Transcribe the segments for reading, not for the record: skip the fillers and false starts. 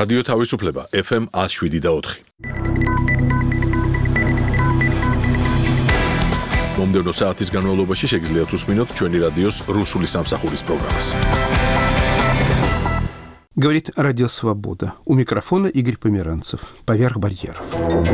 რადიო თავისუფლება FM 107.4. მომდევნო საათის განმავლობაში შეგიძლიათ უსმინოთ ჩვენი რადიოს რუსული სამსახურის პროგრამას. Говорит Радио Свобода. У микрофона Игорь Померанцев. Поверх барьеров.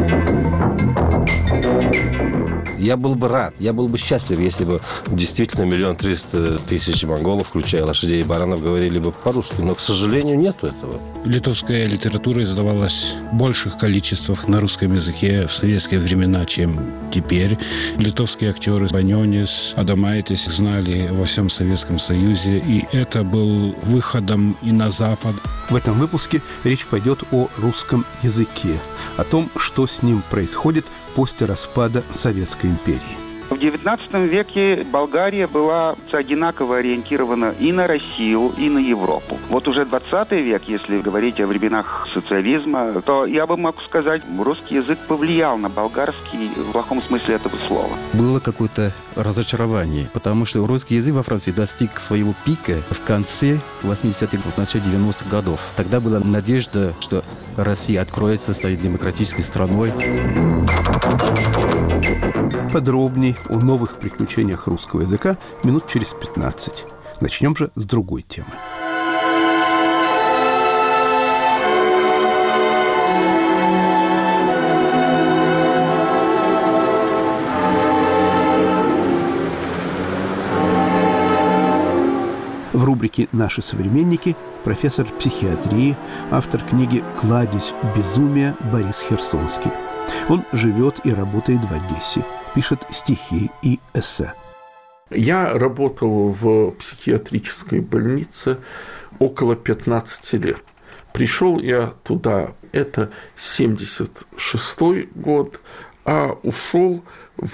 Я был бы рад, я был бы счастлив, если бы действительно 1 300 000 монголов, включая лошадей и баранов, говорили бы по-русски. Но, к сожалению, нету этого. Литовская литература издавалась в больших количествах на русском языке в советские времена, чем теперь. Литовские актеры Банионис, Адамайтис знали во всем Советском Союзе, и это был выходом и на Запад. В этом выпуске речь пойдет о русском языке, о том, что с ним происходит после распада Советской империи. В XIX веке Болгария была одинаково ориентирована и на Россию, и на Европу. Вот уже 20 век, если говорить о временах социализма, то я бы мог сказать, русский язык повлиял на болгарский в плохом смысле этого слова. Было какое-то разочарование, потому что русский язык во Франции достиг своего пика в конце 80-х, в начале 90-х годов. Тогда была надежда, что Россия откроется, станет демократической страной. Подробней о новых приключениях русского языка минут через 15. Начнем же с другой темы. В рубрике «Наши современники» профессор психиатрии, автор книги «Кладезь безумия» Борис Херсонский. Он живет и работает в Одессе, пишет стихи и эссе. Я работал в психиатрической больнице около 15 лет. Пришел я туда, это 76-й год, а ушел в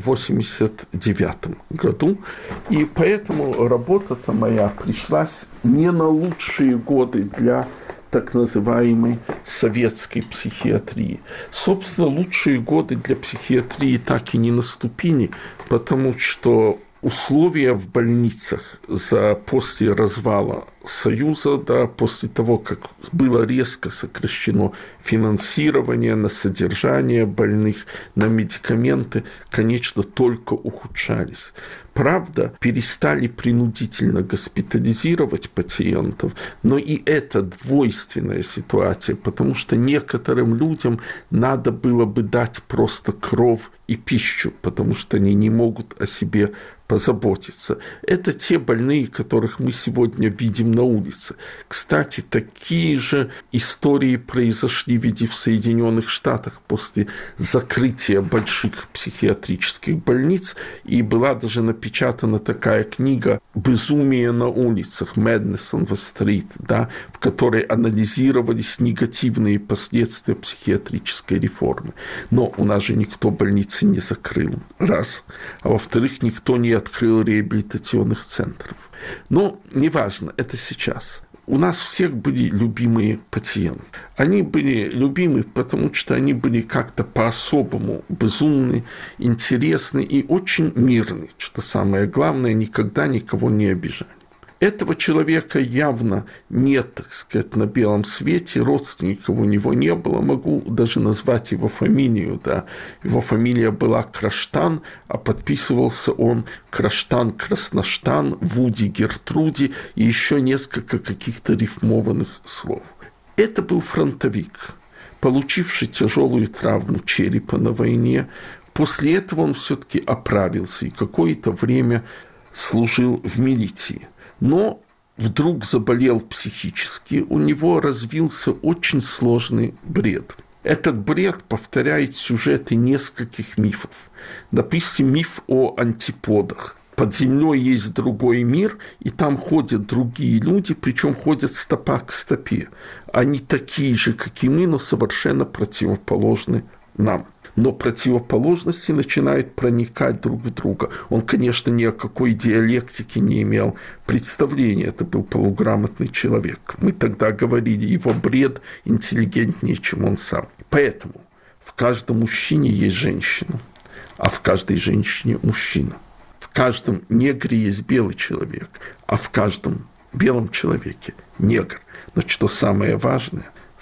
89-м году. И поэтому работа-то моя пришлась не на лучшие годы для так называемой советской психиатрии. Собственно, лучшие годы для психиатрии так и не наступили, потому что условия в больницах после развала Союза, после того, как было резко сокращено финансирование на содержание больных, на медикаменты, конечно, только ухудшались. Правда, перестали принудительно госпитализировать пациентов, но и это двойственная ситуация, потому что некоторым людям надо было бы дать просто кров и пищу, потому что они не могут о себе позаботиться. Это те больные, которых мы сегодня видим на улице. Кстати, такие же истории произошли в Соединенных Штатах после закрытия больших психиатрических больниц, и была даже напечатана такая книга «Безумие на улицах» «Madness on the Street», в которой анализировались негативные последствия психиатрической реформы. Но у нас же никто больницы не закрыл, раз. А во-вторых, никто не открыл реабилитационных центров. Но неважно, это сейчас. У нас всех были любимые пациенты. Они были любимы, потому что они были как-то по-особому безумны, интересны и очень мирны, что самое главное, никогда никого не обижали. Этого человека явно нет, так сказать, на белом свете, родственников у него не было, могу даже назвать его фамилию, Его фамилия была Краштан, а подписывался он Краштан, Красноштан, Вуди, Гертруди и еще несколько каких-то рифмованных слов. Это был фронтовик, получивший тяжелую травму черепа на войне. После этого он все-таки оправился и какое-то время служил в милиции. Но вдруг заболел психически, у него развился очень сложный бред. Этот бред повторяет сюжеты нескольких мифов. Допустим, миф о антиподах. Под землей есть другой мир, и там ходят другие люди, причем ходят стопа к стопе. Они такие же, как и мы, но совершенно противоположны нам. Но противоположности начинают проникать друг в друга. Он, конечно, ни о какой диалектике не имел представления. Это был полуграмотный человек. Мы тогда говорили, его бред интеллигентнее, чем он сам. Поэтому в каждом мужчине есть женщина, а в каждой женщине мужчина. В каждом негре есть белый человек, а в каждом белом человеке негр. Но что самое важное,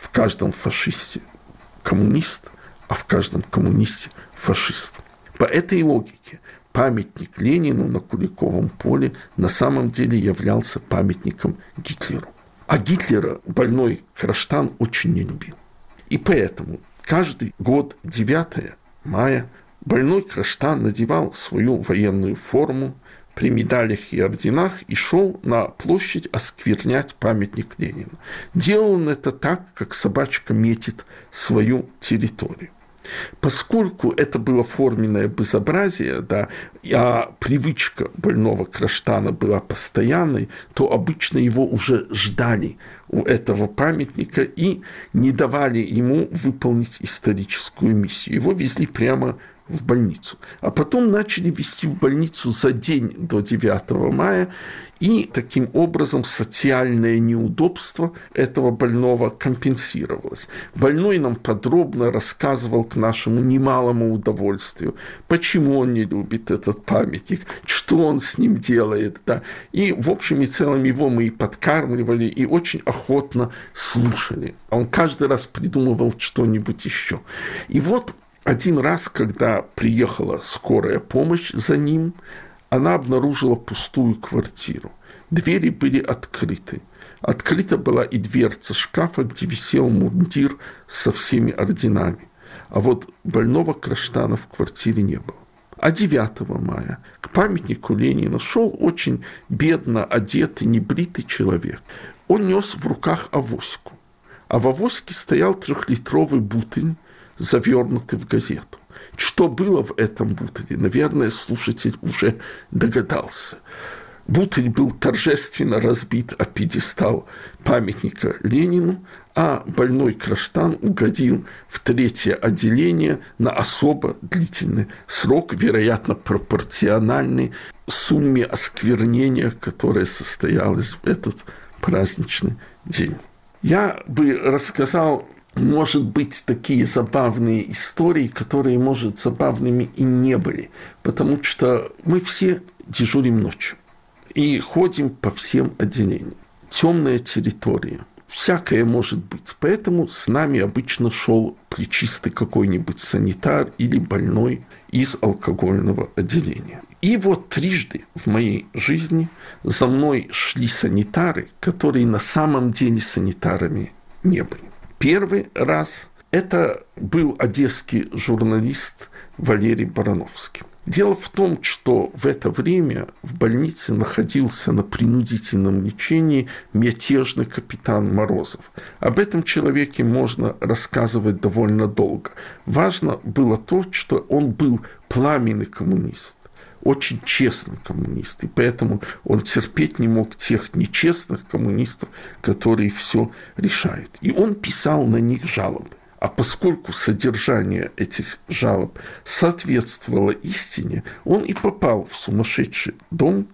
в каждом фашисте коммунист, а в каждом коммунисте фашист. По этой логике памятник Ленину на Куликовом поле на самом деле являлся памятником Гитлеру. А Гитлера больной Краштан очень не любил. И поэтому каждый год 9 мая больной Краштан надевал свою военную форму при медалях и орденах и шел на площадь осквернять памятник Ленину. Делал он это так, как собачка метит свою территорию. Поскольку это было форменное безобразие, да, а привычка больного Краштана была постоянной, то обычно его уже ждали у этого памятника и не давали ему выполнить историческую миссию. Его везли прямо в больницу. А потом начали везти в больницу за день до 9 мая, и таким образом социальное неудобство этого больного компенсировалось. Больной нам подробно рассказывал к нашему немалому удовольствию, почему он не любит этот памятник, что он с ним делает. Да. И, в общем и целом, его мы и подкармливали, и очень охотно слушали. Он каждый раз придумывал что-нибудь еще. И вот один раз, когда приехала скорая помощь за ним, она обнаружила пустую квартиру. Двери были открыты. Открыта была и дверца шкафа, где висел мундир со всеми орденами. А вот больного Краштана в квартире не было. А 9 мая к памятнику Ленина шел очень бедно одетый, небритый человек. Он нес в руках авоську. А в авоське стоял 3-литровый бутыль, завернутый в газету. Что было в этом бутыле, наверное, слушатель уже догадался. Бутыль был торжественно разбит о пьедестал памятника Ленину, а больной Краштан угодил в 3-е отделение на особо длительный срок, вероятно, пропорциональный сумме осквернения, которая состоялась в этот праздничный день. Я бы рассказал, может быть, такие забавные истории, которые, может, забавными и не были, потому что мы все дежурим ночью и ходим по всем отделениям. Темная территория. Всякое может быть. Поэтому с нами обычно шел плечистый какой-нибудь санитар или больной из алкогольного отделения. И вот трижды в моей жизни за мной шли санитары, которые на самом деле санитарами не были. Первый раз это был одесский журналист Валерий Барановский. Дело в том, что в это время в больнице находился на принудительном лечении мятежный капитан Морозов. Об этом человеке можно рассказывать довольно долго. Важно было то, что он был пламенный коммунист, очень честный коммунист, и поэтому он терпеть не мог тех нечестных коммунистов, которые все решают. И он писал на них жалобы. А поскольку содержание этих жалоб соответствовало истине, он и попал в сумасшедший дом,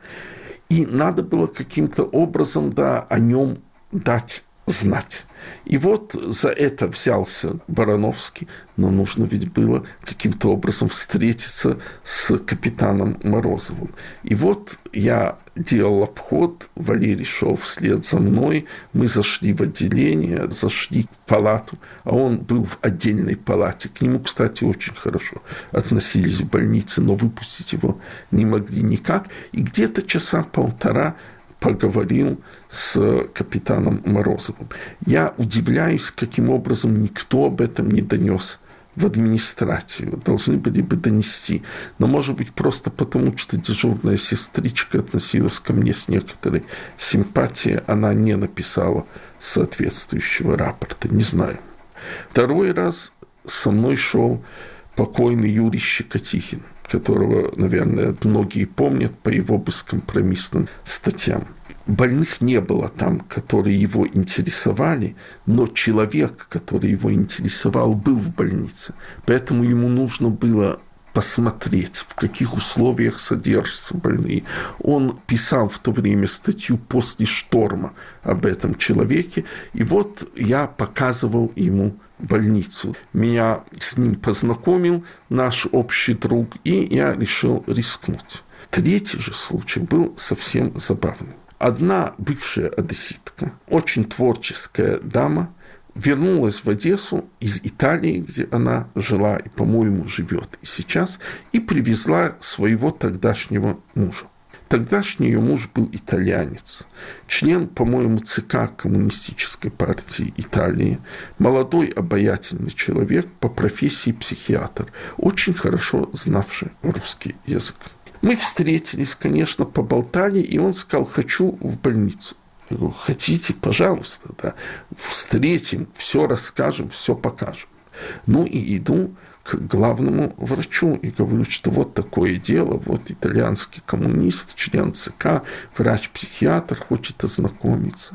и надо было каким-то образом, да, о нем дать знать. И вот за это взялся Барановский, но нужно ведь было каким-то образом встретиться с капитаном Морозовым. И вот я делал обход, Валерий шел вслед за мной, мы зашли в отделение, зашли в палату, а он был в отдельной палате. К нему, кстати, очень хорошо относились в больнице, но выпустить его не могли никак. И где-то часа полтора поговорил с капитаном Морозовым. Я удивляюсь, каким образом никто об этом не донес в администрацию. Должны были бы донести. Но, может быть, просто потому, что дежурная сестричка относилась ко мне с некоторой симпатией, она не написала соответствующего рапорта. Не знаю. Второй раз со мной шел покойный Юрий Щекотихин, которого, наверное, многие помнят по его бескомпромиссным статьям. Больных не было там, которые его интересовали, но человек, который его интересовал, был в больнице. Поэтому ему нужно было посмотреть, в каких условиях содержатся больные. Он писал в то время статью «После шторма» об этом человеке, и вот я показывал ему больницу. Меня с ним познакомил наш общий друг, и я решил рискнуть. Третий же случай был совсем забавный. Одна бывшая одесситка, очень творческая дама, вернулась в Одессу из Италии, где она жила и, по-моему, живет и сейчас, и привезла своего тогдашнего мужа. Тогдашний ее муж был итальянец, член, по-моему, ЦК Коммунистической партии Италии, молодой обаятельный человек, по профессии психиатр, очень хорошо знавший русский язык. Мы встретились, конечно, поболтали, и он сказал: хочу в больницу. Я говорю: хотите, пожалуйста, да, встретим, все расскажем, все покажем. Ну и иду к главному врачу и говорю, что вот такое дело, вот итальянский коммунист, член ЦК, врач-психиатр, хочет ознакомиться.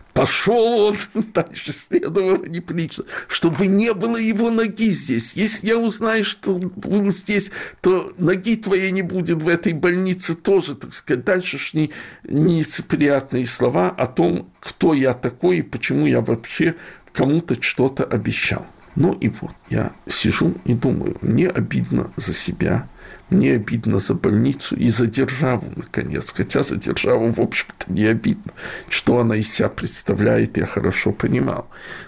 Пошел он дальше, следовало неприлично, чтобы не было его ноги здесь. Если я узнаю, что он здесь, то ноги твоей не будет в этой больнице тоже, так сказать. Дальше шли нелицеприятные слова о том, кто я такой и почему я вообще кому-то что-то обещал. Ну и вот, я сижу и думаю, мне обидно за себя, мне обидно за больницу и за державу, наконец. Хотя за державу, в общем-то, не обидно. Что она из себя представляет, я хорошо понимал.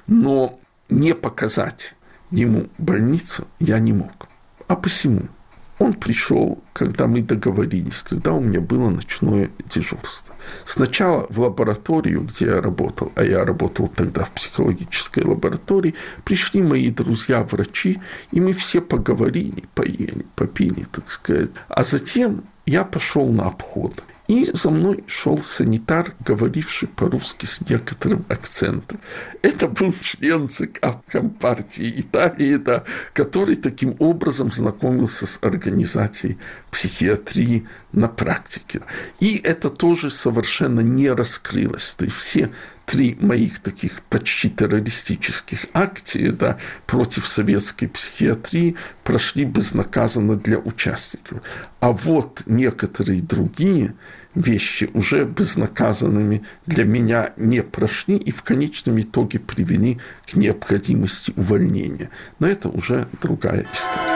Но не показать ему больницу я не мог. А посему он пришел, когда мы договорились, когда у меня было ночное дежурство. Сначала в лабораторию, где я работал, а я работал тогда в психологической лаборатории, пришли мои друзья-врачи, и мы все поговорили, поели, попили, так сказать. А затем я пошел на обход. И за мной шел санитар, говоривший по-русски с некоторым акцентом. Это был член ЦК Компартии Италии, да, который таким образом знакомился с организацией психиатрии на практике. И это тоже совершенно не раскрылось. То есть все 3 моих таких почти террористических акций, да, против советской психиатрии прошли безнаказанно для участников. А вот некоторые другие вещи уже безнаказанными для меня не прошли и в конечном итоге привели к необходимости увольнения. Но это уже другая история.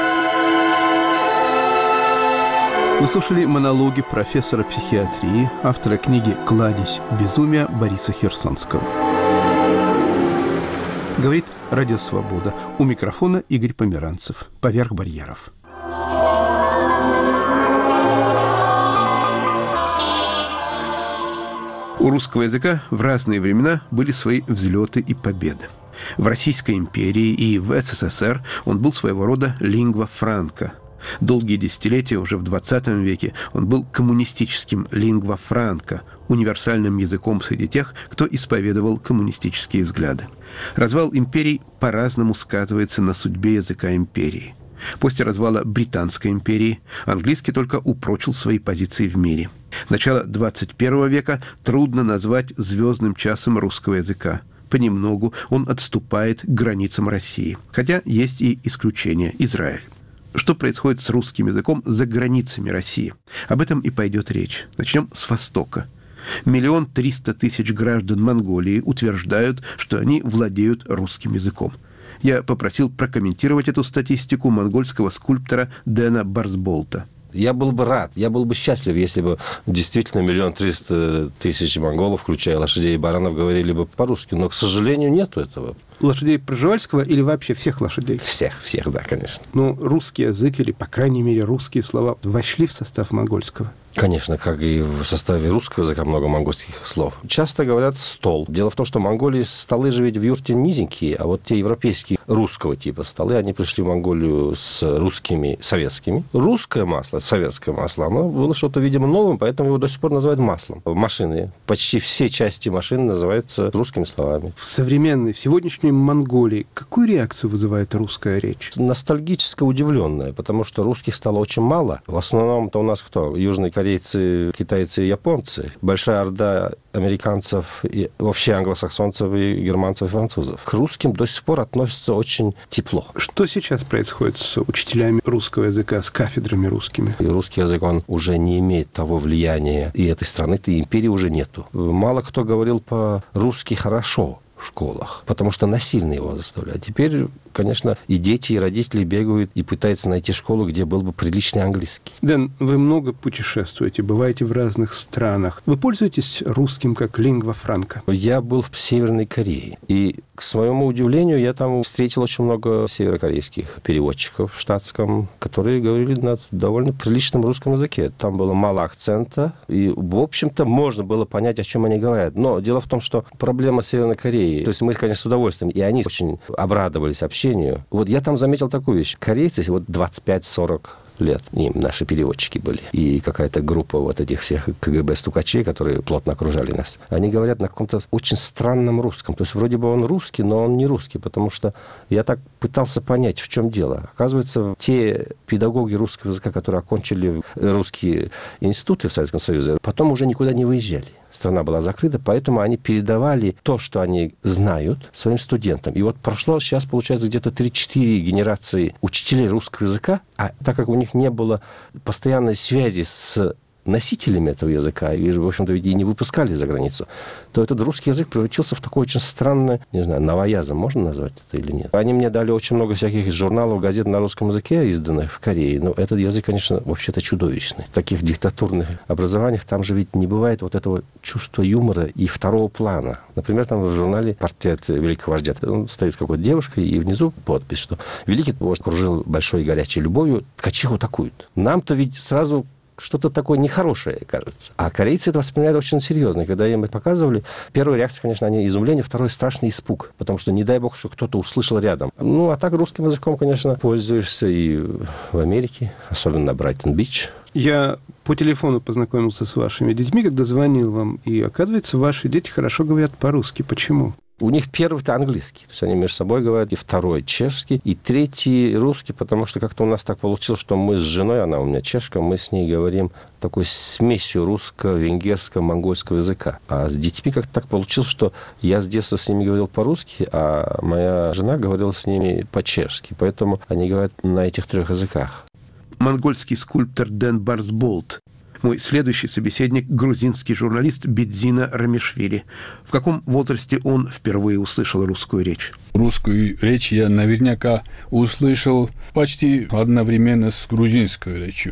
Вы слушали монологи профессора психиатрии, автора книги «Кладезь безумия» Бориса Херсонского. Говорит Радио Свобода. У микрофона Игорь Померанцев. Поверх барьеров. У русского языка в разные времена были свои взлеты и победы. В Российской империи и в СССР он был своего рода лингва франка. Долгие десятилетия, уже в 20 веке, он был коммунистическим лингва франка, универсальным языком среди тех, кто исповедовал коммунистические взгляды. Развал империй по-разному сказывается на судьбе языка империи. После развала Британской империи английский только упрочил свои позиции в мире. Начало 21 века трудно назвать звездным часом русского языка. Понемногу он отступает к границам России. Хотя есть и исключения – Израиль. Что происходит с русским языком за границами России? Об этом и пойдет речь. Начнем с Востока. 1 300 000 граждан Монголии утверждают, что они владеют русским языком. Я попросил прокомментировать эту статистику монгольского скульптора Дэна Барсболта. Я был бы рад, я был бы счастлив, если бы действительно 1 300 000 монголов, включая лошадей и баранов, говорили бы по-русски. Но, к сожалению, нету этого. Лошадей Пржевальского или вообще всех лошадей? Всех, да, конечно. Ну, русский язык или, по крайней мере, русские слова вошли в состав монгольского? Конечно, как и в составе русского языка много монгольских слов. Часто говорят «стол». Дело в том, что в Монголии столы же ведь в юрте низенькие, а вот те европейские русского типа столы, они пришли в Монголию с русскими, советскими. Русское масло, советское масло, оно было что-то, видимо, новым, поэтому его до сих пор называют маслом. Машины, почти все части машины называются русскими словами. В современной, в сегодняшней Монголии какую реакцию вызывает русская речь? Ностальгически удивленная, потому что русских стало очень мало. В основном-то у нас кто? Южные корейцы, китайцы и японцы. Большая орда американцев и вообще англосаксонцев и германцев и французов. К русским до сих пор относятся очень тепло. Что сейчас происходит с учителями русского языка, с кафедрами русскими? И русский язык, он уже не имеет того влияния и этой страны, и империи уже нету. Мало кто говорил по-русски хорошо в школах, потому что насильно его заставляют. Теперь конечно, и дети, и родители бегают и пытаются найти школу, где был бы приличный английский. Дэн, вы много путешествуете, бываете в разных странах. Вы пользуетесь русским как лингва франка? Я был в Северной Корее, и, к своему удивлению, я там встретил очень много северокорейских переводчиков в штатском, которые говорили на довольно приличном русском языке. Там было мало акцента, и, в общем-то, можно было понять, о чем они говорят. Но дело в том, что проблема Северной Кореи, то есть мы, конечно, с удовольствием, и они очень обрадовались общению. Вот я там заметил такую вещь. Корейцы, вот 25-40 лет им наши переводчики были. И какая-то группа вот этих всех КГБ-стукачей, которые плотно окружали нас, они говорят на каком-то очень странном русском. То есть вроде бы он русский, но он не русский, потому что я так пытался понять, в чем дело. Оказывается, те педагоги русского языка, которые окончили русские институты в Советском Союзе, потом уже никуда не выезжали. Страна была закрыта, поэтому они передавали то, что они знают, своим студентам. И вот прошло сейчас, получается, где-то 3-4 генерации учителей русского языка, а так как у них не было постоянной связи с носителями этого языка, и, в общем-то, ведь и не выпускали за границу, то этот русский язык превратился в такой очень странный, не знаю, новоязом, можно назвать это или нет. Они мне дали очень много всяких журналов, газет на русском языке, изданных в Корее, но этот язык, конечно, вообще-то чудовищный. В таких диктатурных образованиях там же ведь не бывает вот этого чувства юмора и второго плана. Например, там в журнале портрет великого вождя. Он стоит с какой-то девушкой, и внизу подпись, что великий вождь окружил большой и горячей любовью, ткачиху такуют. Нам-то ведь сразу что-то такое нехорошее, кажется. А корейцы это воспринимают очень серьезно. И когда им это показывали, первая реакция, конечно, они изумление, второй страшный испуг. Потому что, не дай бог, что кто-то услышал рядом. Ну, а так русским языком, конечно, пользуешься и в Америке, особенно на Брайтон-Бич. Я по телефону познакомился с вашими детьми, когда звонил вам. И, оказывается, ваши дети хорошо говорят по-русски. Почему? У них первый-то английский, то есть они между собой говорят, и второй чешский, и третий русский, потому что как-то у нас так получилось, что мы с женой, она у меня чешка, мы с ней говорим такой смесью русского, венгерского, монгольского языка. А с детьми как-то так получилось, что я с детства с ними говорил по-русски, а моя жена говорила с ними по-чешски, поэтому они говорят на этих трех языках. Монгольский скульптор Дэн Барсболт. Мой следующий собеседник – грузинский журналист Бедзина Рамишвили. В каком возрасте он впервые услышал русскую речь? Русскую речь я наверняка услышал почти одновременно с грузинской речью.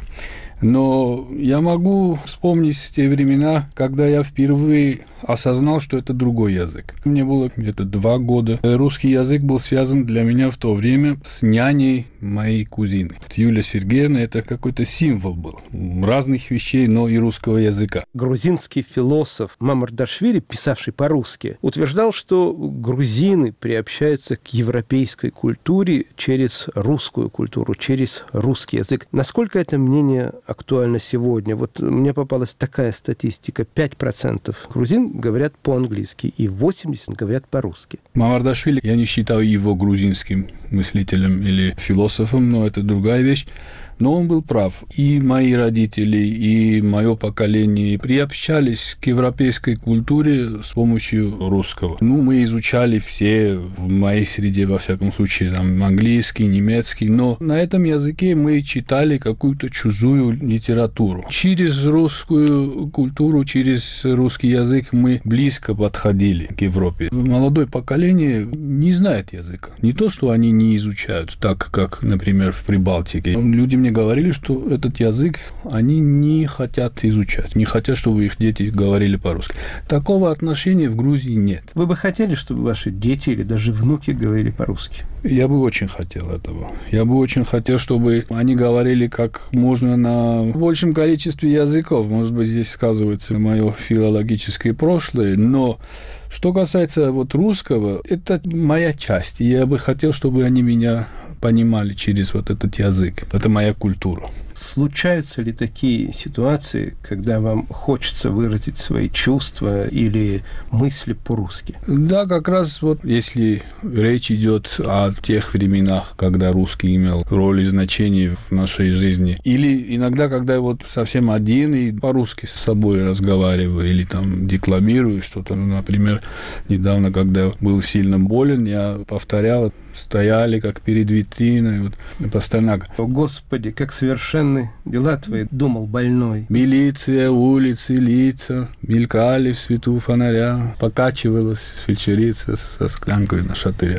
Но я могу вспомнить те времена, когда я впервые осознал, что это другой язык. Мне было где-то 2 года. Русский язык был связан для меня в то время с няней моей кузины. Юлия Сергеевна – это какой-то символ был разных вещей, но и русского языка. Грузинский философ Мамардашвили, писавший по-русски, утверждал, что грузины приобщаются к европейской культуре через русскую культуру, через русский язык. Насколько это мнение актуально сегодня? Вот мне попалась такая статистика. 5% грузин говорят по-английски, и 80% говорят по-русски. Мамардашвили, я не считаю его грузинским мыслителем или философом, но это другая вещь. Но он был прав. И мои родители, и мое поколение приобщались к европейской культуре с помощью русского. Ну, мы изучали все в моей среде, во всяком случае, там, английский, немецкий, но на этом языке мы читали какую-то чужую литературу. Через русскую культуру, через русский язык мы близко подходили к Европе. Молодое поколение не знает языка. Не то, что они не изучают, так как, например, в Прибалтике. Люди мне говорили, что этот язык они не хотят изучать, не хотят, чтобы их дети говорили по-русски. Такого отношения в Грузии нет. Вы бы хотели, чтобы ваши дети или даже внуки говорили по-русски? Я бы очень хотел этого. Я бы очень хотел, чтобы они говорили как можно на большем количестве языков. Может быть, здесь сказывается мое филологическое прошлое, но что касается вот русского, это моя часть. И я бы хотел, чтобы они меня понимали через вот этот язык. Это моя культура. Случаются ли такие ситуации, когда вам хочется выразить свои чувства или мысли по-русски? Да, как раз вот если речь идет о тех временах, когда русский имел роль и значение в нашей жизни, или иногда, когда я вот совсем один и по-русски с собой разговариваю, или там декламирую что-то, например, недавно, когда я был сильно болен, я повторял, стояли как перед витриной, вот, Пастернака. О, Господи, как совершенны дела твои, думал больной. Милиция, улицы, лица мелькали в свету фонаря, покачивалась фельдшерица со склянкой на шатыря.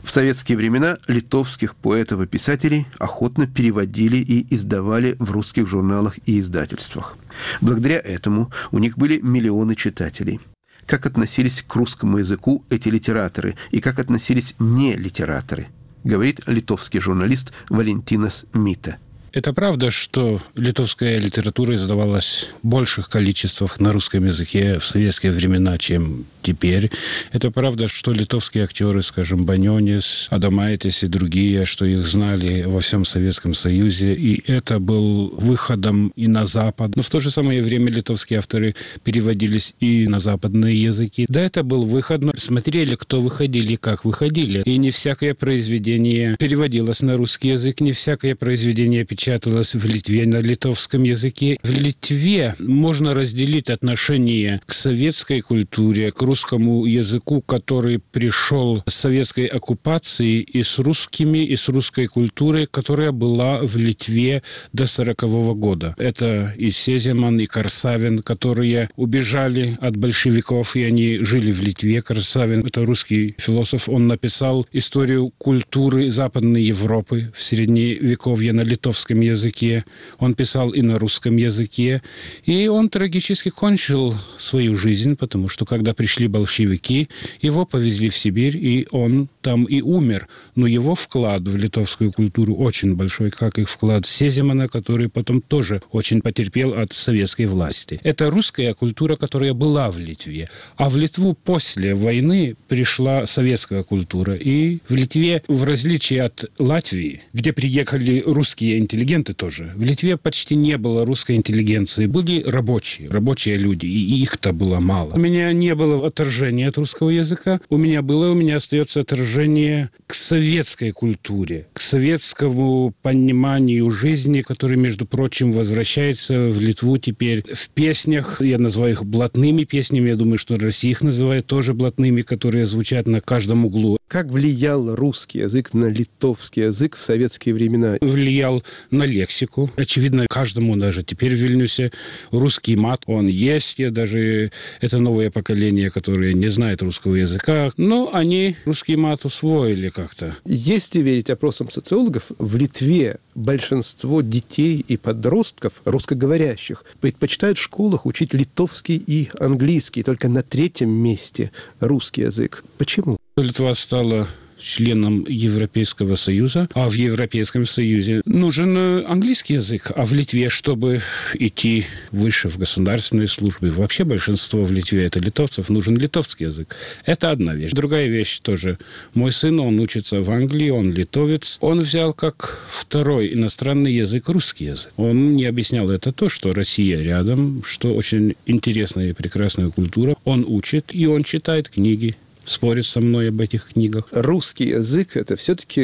В советские времена литовских поэтов и писателей охотно переводили и издавали в русских журналах и издательствах. Благодаря этому у них были миллионы читателей. Как относились к русскому языку эти литераторы и как относились не литераторы, говорит литовский журналист Валентинас Мита. Это правда, что литовская литература издавалась в больших количествах на русском языке в советские времена, чем теперь. Это правда, что литовские актеры, скажем, Банионис, Адамайтис и другие, что их знали во всем Советском Союзе, и это был выходом и на Запад. Но в то же самое время литовские авторы переводились и на западные языки. Да, это был выход, но смотрели, кто выходили, как выходили. И не всякое произведение переводилось на русский язык, не всякое произведение печаталось в Литве на литовском языке. В Литве можно разделить отношение к советской культуре, к русскому языку, который пришел с советской оккупации, и с русскими, и с русской культурой, которая была в Литве до 1940 года. Это и Сеземан, и Корсавин, которые убежали от большевиков, и они жили в Литве. Корсавин – это русский философ. Он написал историю культуры Западной Европы в Средневековье на литовском языке. Он писал и на русском языке. И он трагически кончил свою жизнь, потому что, когда пришли большевики, его повезли в Сибирь, и он там и умер. Но его вклад в литовскую культуру очень большой, как и вклад Сеземана, который потом тоже очень потерпел от советской власти. Это русская культура, которая была в Литве. А в Литву после войны пришла советская культура. И в Литве, в отличие от Латвии, где приехали русские интеллигенты тоже, в Литве почти не было русской интеллигенции. Были рабочие люди, и их-то было мало. У меня не было отторжения от русского языка. У меня остается отторжение к советской культуре, к советскому пониманию жизни, который, между прочим, возвращается в Литву теперь в песнях. Я называю их блатными песнями. Я думаю, что Россия их называет тоже блатными, которые звучат на каждом углу. Как влиял русский язык на литовский язык в советские времена? Влиял на лексику. Очевидно, каждому даже теперь в Вильнюсе русский мат, он есть. И даже это новое поколение, которое не знает русского языка, но они русский мат усвоили как-то. Если верить опросам социологов, в Литве большинство детей и подростков, русскоговорящих, предпочитают в школах учить литовский и английский. Только на 3-м месте русский язык. Почему? Литва стала членом Европейского Союза, а в Европейском Союзе нужен английский язык. А в Литве, чтобы идти выше в государственной службе, вообще большинство в Литве это литовцев, нужен литовский язык. Это одна вещь. Другая вещь тоже. Мой сын, он учится в Англии, он литовец. Он взял как второй иностранный язык русский язык. Он не объяснял это то, что Россия рядом, что очень интересная и прекрасная культура. Он учит, и он читает книги. Спорит со мной об этих книгах. Русский язык – это все-таки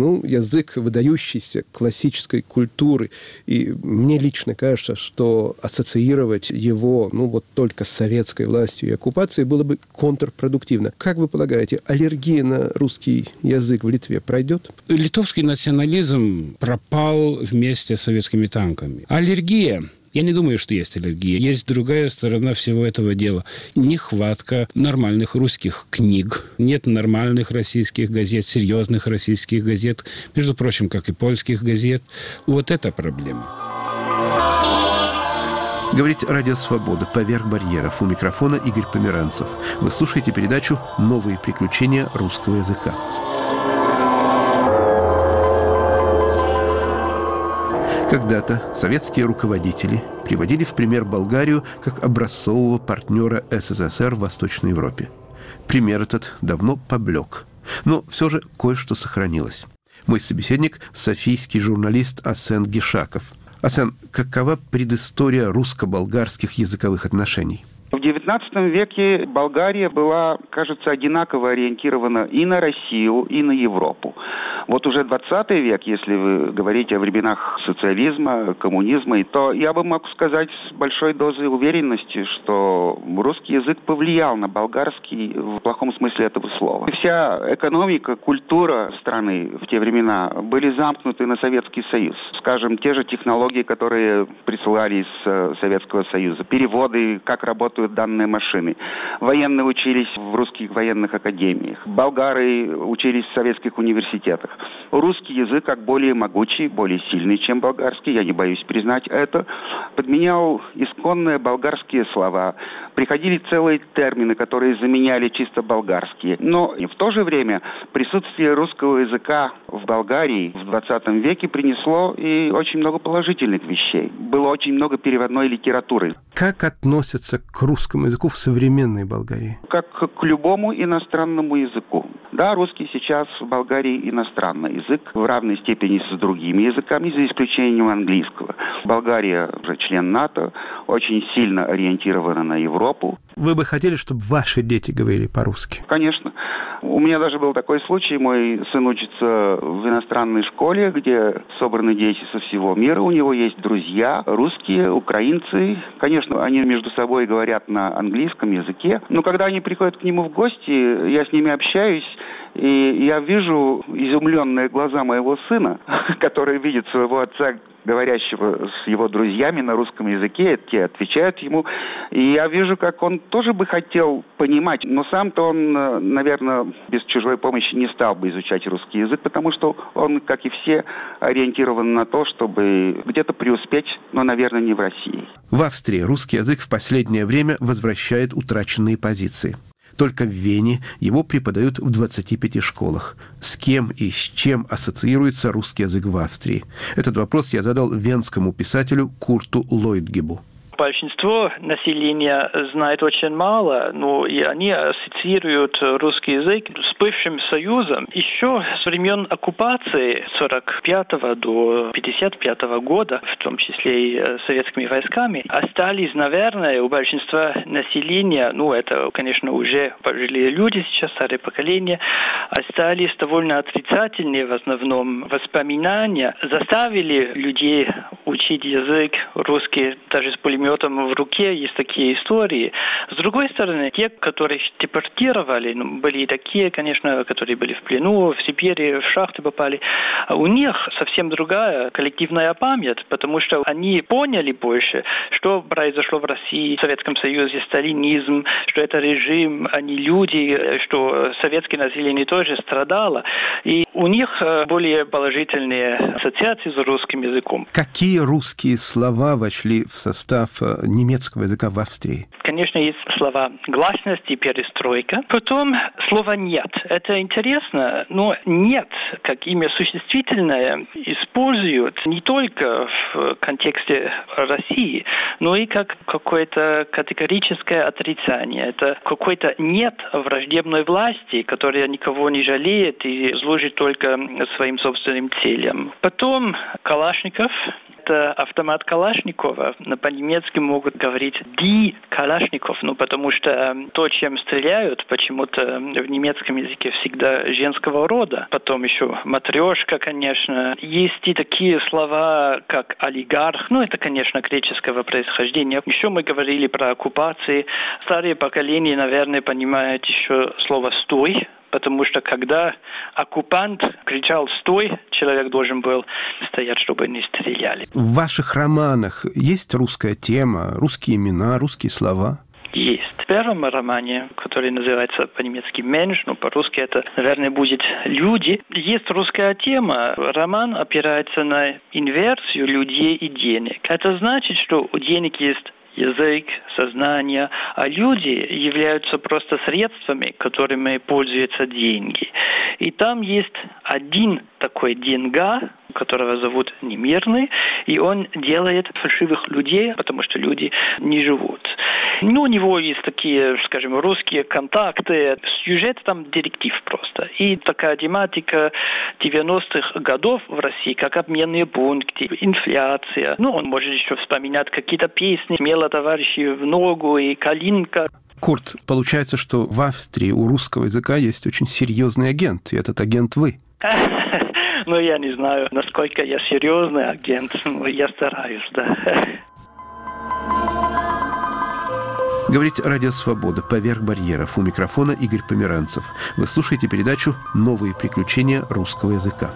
язык выдающейся классической культуры. И мне лично кажется, что ассоциировать его только с советской властью и оккупацией было бы контрпродуктивно. Как вы полагаете, аллергия на русский язык в Литве пройдет? Литовский национализм пропал вместе с советскими танками. Аллергия. Я не думаю, что есть аллергия. Есть другая сторона всего этого дела. Нехватка нормальных русских книг. Нет нормальных российских газет, серьезных российских газет. Между прочим, как и польских газет. Вот это проблема. Говорит Радио Свобода «Поверх барьеров». У микрофона Игорь Померанцев. Вы слушаете передачу «Новые приключения русского языка». Когда-то советские руководители приводили в пример Болгарию как образцового партнера СССР в Восточной Европе. Пример этот давно поблек, но все же кое-что сохранилось. Мой собеседник – софийский журналист Асен Гишаков. Асен, какова предыстория русско-болгарских языковых отношений? В XIX веке Болгария была, кажется, одинаково ориентирована и на Россию, и на Европу. Вот уже 20 век, если вы говорите о временах социализма, коммунизма, то я бы мог сказать с большой дозой уверенности, что русский язык повлиял на болгарский в плохом смысле этого слова. Вся экономика, культура страны в те времена были замкнуты на Советский Союз. Скажем, те же технологии, которые присылали из Советского Союза, переводы, как работают данные машины. Военные учились в русских военных академиях. Болгары учились в советских университетах. Русский язык, как более могучий, более сильный, чем болгарский, я не боюсь признать это, подменял исконные болгарские слова. Приходили целые термины, которые заменяли чисто болгарские. Но в то же время присутствие русского языка в Болгарии в 20 веке принесло и очень много положительных вещей. Было очень много переводной литературы. Как относятся к русскому языку в современной Болгарии? Как к любому иностранному языку. Да, русский сейчас в Болгарии иностранный язык в равной степени с другими языками, за исключением английского. Болгария уже член НАТО, очень сильно ориентирована на Европу. Вы бы хотели, чтобы ваши дети говорили по-русски? Конечно. У меня даже был такой случай. Мой сын учится в иностранной школе, где собраны дети со всего мира. У него есть друзья русские, украинцы. Конечно, они между собой говорят на английском языке. Но когда они приходят к нему в гости, я с ними общаюсь, и я вижу изумленные глаза моего сына, который видит своего отца, говорящего с его друзьями на русском языке, те отвечают ему. И я вижу, как он тоже бы хотел понимать, но сам-то он, наверное, без чужой помощи не стал бы изучать русский язык, потому что он, как и все, ориентирован на то, чтобы где-то преуспеть, но, наверное, не в России. В Австрии русский язык в последнее время возвращает утраченные позиции. Только в Вене его преподают в 25 школах. С кем и с чем ассоциируется русский язык в Австрии? Этот вопрос я задал венскому писателю Курту Лойдгебу. Большинство населения знает очень мало, но и они ассоциируют русский язык с бывшим Союзом. Еще с времен оккупации 45 до 55 года, в том числе и советскими войсками, остались, наверное, у большинства населения, это, конечно, уже пожилые люди сейчас, старое поколение, остались довольно отрицательные в основном воспоминания, заставили людей учить язык русский даже с пулеметом в руке, есть такие истории. С другой стороны, те, которых депортировали, были и такие, конечно, которые были в плену, в Сибири, в шахты попали. У них совсем другая коллективная память, потому что они поняли больше, что произошло в России, в Советском Союзе, сталинизм, что это режим, а не люди, что советское население тоже страдало. И у них более положительные ассоциации с русским языком. Какие русские слова вошли в состав немецкого языка в Австрии? Конечно, есть слова гласность и перестройка. Потом слово «нет». Это интересно, но «нет» как имя существительное используют не только в контексте России, но и как какое-то категорическое отрицание. Это какой-то «нет» враждебной власти, которая никого не жалеет и служит только своим собственным целям. Потом Калашников. Это автомат Калашникова. По-немецки могут говорить «ди Калашников», потому что то, чем стреляют, почему-то в немецком языке всегда женского рода. Потом еще матрешка, конечно. Есть и такие слова, как олигарх. Это, конечно, греческого происхождения. Еще мы говорили про оккупации. Старые поколения, наверное, понимают еще слово «стой», потому что когда оккупант кричал «стой», человек должен был стоять, чтобы не стреляли. В ваших романах есть русская тема, русские имена, русские слова? Есть. В первом романе, который называется по-немецки «Менш», по-русски это, наверное, будет «Люди», есть русская тема. Роман опирается на инверсию людей и денег. Это значит, что у денег есть язык, сознание, а люди являются просто средствами, которыми пользуются деньги. И там есть один такой деньга, которого зовут Немирный, и он делает фальшивых людей, потому что люди не живут. У него есть такие, скажем, русские контакты, сюжет там детектив просто. И такая тематика 90-х годов в России, как обменные пункты, инфляция. Он может еще вспоминать какие-то песни «Смело, товарищи, в ногу» и «Калинка». Курт, получается, что в Австрии у русского языка есть очень серьезный агент, и этот агент вы. Но я не знаю, насколько я серьезный агент. Я стараюсь, да. Говорит «Радио Свобода. Поверх барьеров». У микрофона Игорь Померанцев. Вы слушаете передачу «Новые приключения русского языка».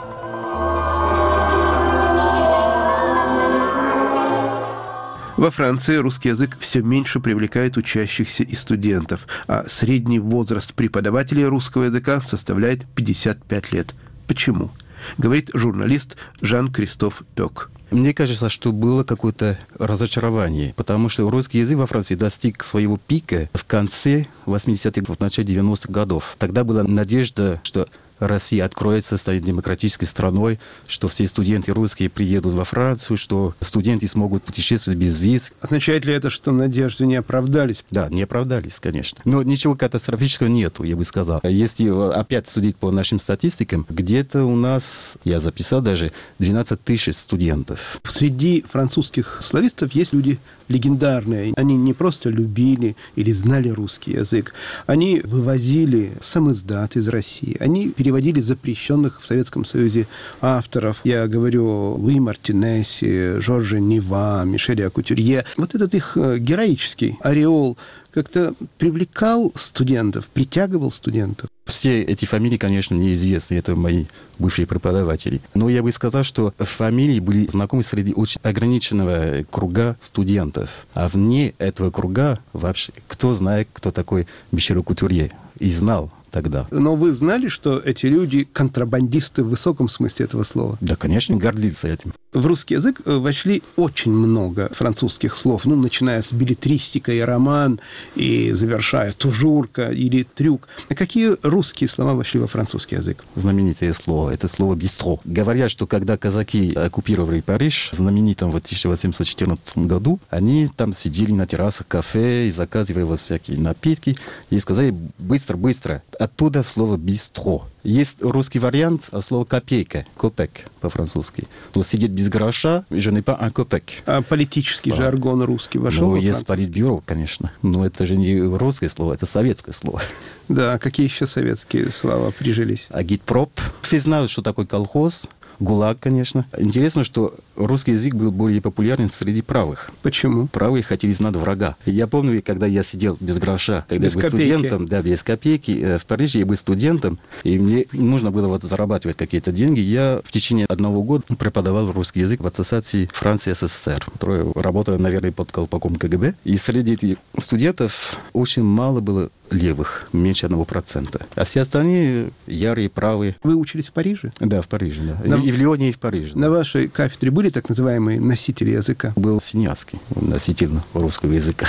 Во Франции русский язык все меньше привлекает учащихся и студентов, а средний возраст преподавателей русского языка составляет 55 лет. Почему? Говорит журналист Жан-Кристоф Пёк. Мне кажется, что было какое-то разочарование, потому что русский язык во Франции достиг своего пика в конце 80-х, в начале 90-х годов. Тогда была надежда, что Россия откроется, станет демократической страной, что все студенты русские приедут во Францию, что студенты смогут путешествовать без виз. Означает ли это, что надежды не оправдались? Да, не оправдались, конечно. Но ничего катастрофического нету, я бы сказал. Если опять судить по нашим статистикам, где-то у нас, я записал даже, 12 тысяч студентов. Среди французских славистов есть люди легендарные. Они не просто любили или знали русский язык. Они вывозили самиздат из России. Они переводили запрещенных в Советском Союзе авторов. Я говорю о Луи Мартинесе, Жорже Нива, Мишеле Кутюрье. Вот этот их героический ореол как-то привлекал студентов, притягивал студентов. Все эти фамилии, конечно, неизвестны. Это мои бывшие преподаватели. Но я бы сказал, что фамилии были знакомы среди очень ограниченного круга студентов. А вне этого круга вообще кто знает, кто такой Мишель Кутюрье. И знал тогда. Но вы знали, что эти люди контрабандисты в высоком смысле этого слова? Да, конечно, гордился этим. В русский язык вошли очень много французских слов, начиная с беллетристика и роман, и завершая тужурка или трюк. А какие русские слова вошли во французский язык? Знаменитое слово. Это слово «бистро». Говорят, что когда казаки оккупировали Париж, знаменитым в 1814 году, они там сидели на террасах кафе и заказывали вот всякие напитки, и сказали «быстро-быстро». Оттуда слово «бистро». Есть русский вариант слова «копейка», «копек» по-французски. Но сидеть без гроша, je n'ai pas un копек. А политический жаргон русский вошел во есть политбюро, конечно. Но это же не русское слово, это советское слово. Да, какие еще советские слова прижились? Агитпроп. Все знают, что такое колхоз. ГУЛАГ, конечно. Интересно, что русский язык был более популярен среди правых. Почему? Правые хотели знать врага. Я помню, когда я сидел без гроша, когда без я был студентом, да, без копейки, в Париже я был студентом, и мне нужно было зарабатывать какие-то деньги. Я в течение 1 года преподавал русский язык в ассоциации Франции-СССР, которая работала, наверное, под колпаком КГБ. И среди этих студентов очень мало было левых, меньше 1%. А все остальные ярые, правые. Вы учились в Париже? Да, в Париже, да. И в Лионе, и в Париже. На вашей кафедре были так называемые носители языка? Был Синявский, носитель русского языка.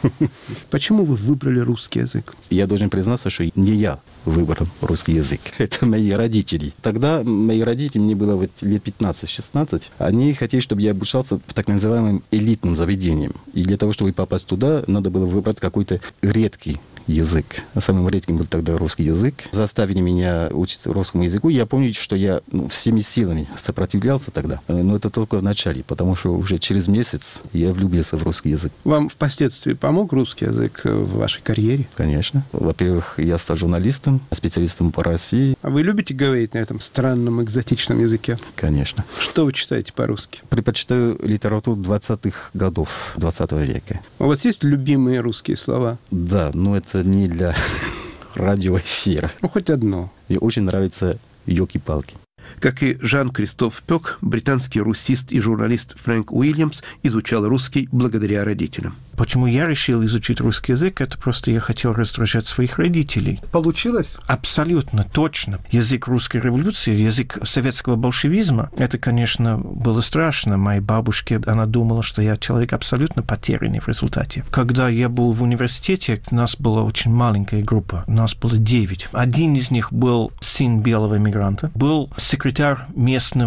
Почему вы выбрали русский язык? Я должен признаться, что не я выбрал русский язык. Это мои родители. Тогда мои родители, мне было вот лет 15-16, они хотели, чтобы я обучался в так называемом элитном заведении. И для того, чтобы попасть туда, надо было выбрать какой-то редкий язык. Самым редким был тогда русский язык. Заставили меня учиться русскому языку. Я помню, что я всеми силами сопротивлялся тогда. Но это только в начале, потому что уже через месяц я влюбился в русский язык. Вам впоследствии помог русский язык в вашей карьере? Конечно. Во-первых, я стал журналистом, специалистом по России. А вы любите говорить на этом странном, экзотичном языке? Конечно. Что вы читаете по-русски? Предпочитаю литературу 20-х годов 20 века. У вас есть любимые русские слова? Да, но это не для радиоэфира. Хоть одно. Мне очень нравится «Ёлки-палки». Как и Жан-Кристоф Пёк, британский русист и журналист Фрэнк Уильямс изучал русский благодаря родителям. Почему я решил изучить русский язык? Это просто я хотел раздражать своих родителей. Получилось? Абсолютно, точно. Язык русской революции, язык советского большевизма, это, конечно, было страшно. Моей бабушке, она думала, что я человек абсолютно потерянный в результате. Когда я был в университете, у нас была очень маленькая группа. У нас было 9. Один из них был сын белого иммигранта, был секретарь местного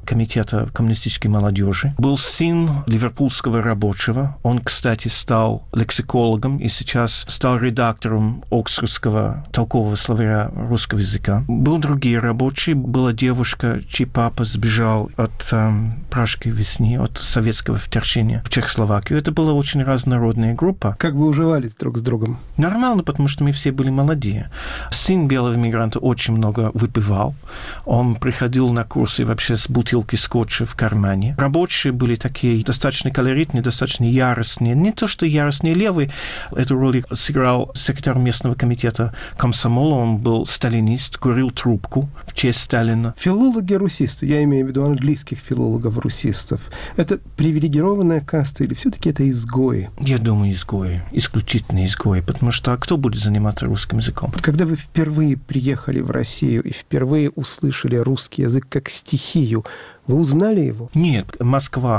комитета коммунистической молодежи. Был сын ливерпульского рабочего. Он, кстати, стал лексикологом и сейчас стал редактором Оксфордского толкового словаря русского языка. Был другие рабочие. Была девушка, чей папа сбежал от Пражской весны, от советского вторжения в Чехословакию. Это была очень разнородная группа. Как вы уживались друг с другом? Нормально, потому что мы все были молодые. Сын белого мигранта очень много выпивал. Он приходил на курсы вообще с бутылкой скотча в кармане. Рабочие были такие достаточно колоритные, достаточно яростные. Не то, что яростные левые. Эту роль сыграл секретарь местного комитета комсомола. Он был сталинист, курил трубку в честь Сталина. Филологи-русисты, я имею в виду английских филологов-русистов, это привилегированная каста или все-таки это изгои? Я думаю, изгои. Исключительно изгои. Потому что кто будет заниматься русским языком? Когда вы впервые приехали в Россию и впервые услышали русский язык как стихию, вы узнали его? Нет. Москва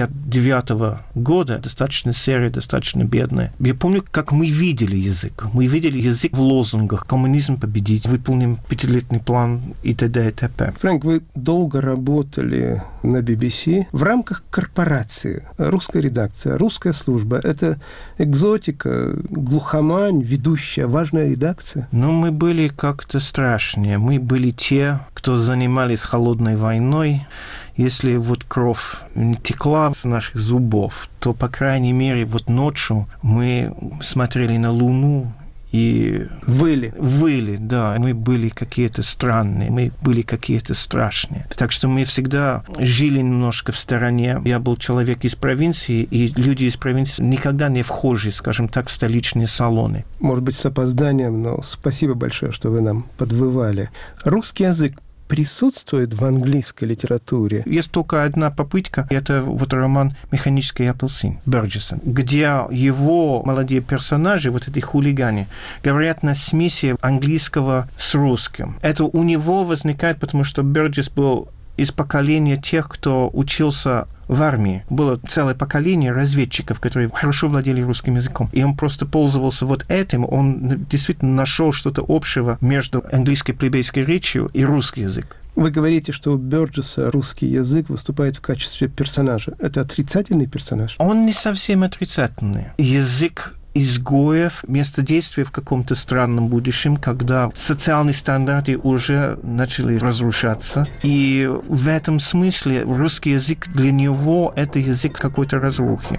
69-го года достаточно серая, достаточно бедная. Я помню, как мы видели язык. Мы видели язык в лозунгах. Коммунизм победить, выполним 5-летний план и т.д. и т.п. Фрэнк, вы долго работали на BBC в рамках корпорации. Русская редакция, русская служба. Это экзотика, глухомань, ведущая, важная редакция. Но мы были как-то страшнее. Мы были те, кто занимались холодной войной. Если вот кровь не текла с наших зубов, то, по крайней мере, вот ночью мы смотрели на Луну и выли, да. Мы были какие-то странные, мы были какие-то страшные. Так что мы всегда жили немножко в стороне. Я был человек из провинции, и люди из провинции никогда не вхожи, скажем так, в столичные салоны. Может быть, с опозданием, но спасибо большое, что вы нам подвывали. Русский язык присутствует в английской литературе? Есть только одна попытка. Это вот роман «Механический апельсин» Бёрджеса, где его молодые персонажи, вот эти хулиганы, говорят на смеси английского с русским. Это у него возникает, потому что Бёрджес был из поколения тех, кто учился в армии. Было целое поколение разведчиков, которые хорошо владели русским языком. И он просто пользовался вот этим. Он действительно нашел что-то общего между английской плебейской речью и русский язык. Вы говорите, что у Бёрджеса русский язык выступает в качестве персонажа. Это отрицательный персонаж? Он не совсем отрицательный. Язык изгоев, место действия в каком-то странном будущем, когда социальные стандарты уже начали разрушаться. И в этом смысле русский язык для него – это язык какой-то разрухи.